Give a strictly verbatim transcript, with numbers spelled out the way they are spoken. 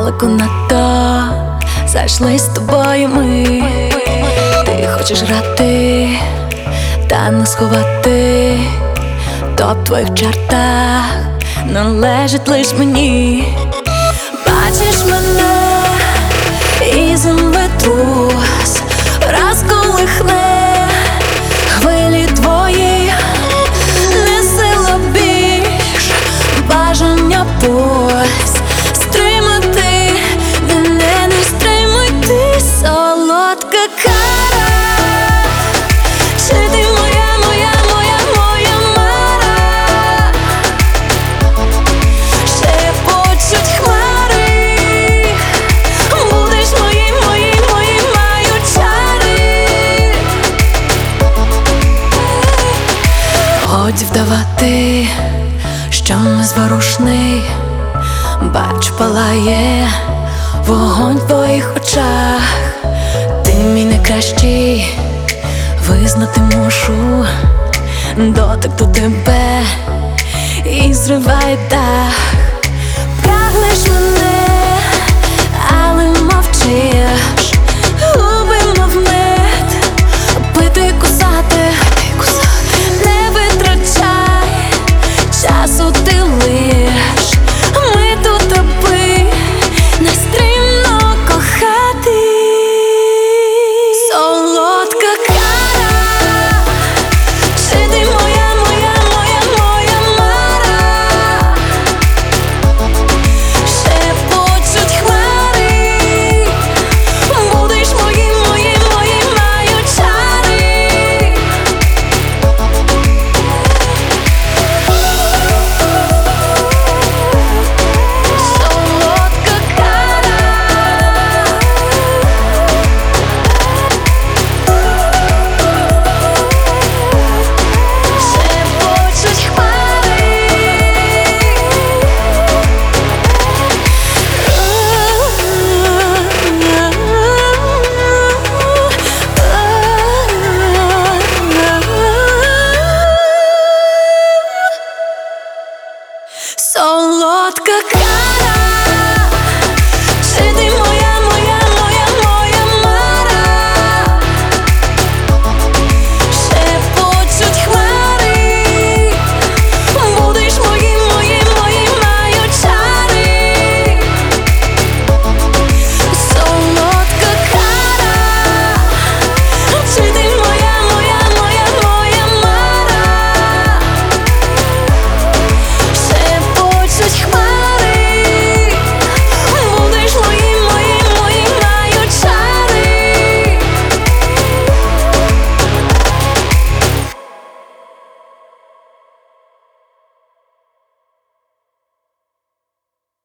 далеко надто зайшли з тобою ми. Ти хочеш грати, та не сховати, то в твоїх чертах належить лиш мені. Бачиш мене і землетрус розколихне хвилі твої, не сила більш, бажання пусть стримати мене, не стримуй ти, солодка кара. Чи ти моя, моя, моя, моя мара? Шепочуть хмари, будеш моїм, моїм, моїм, маю чари. Годі вдавати, що незворушний, бачу, палає вогонь в твоїх очах. Ти мій найкращий, визнати мушу, дотик до тебе і зриває дах.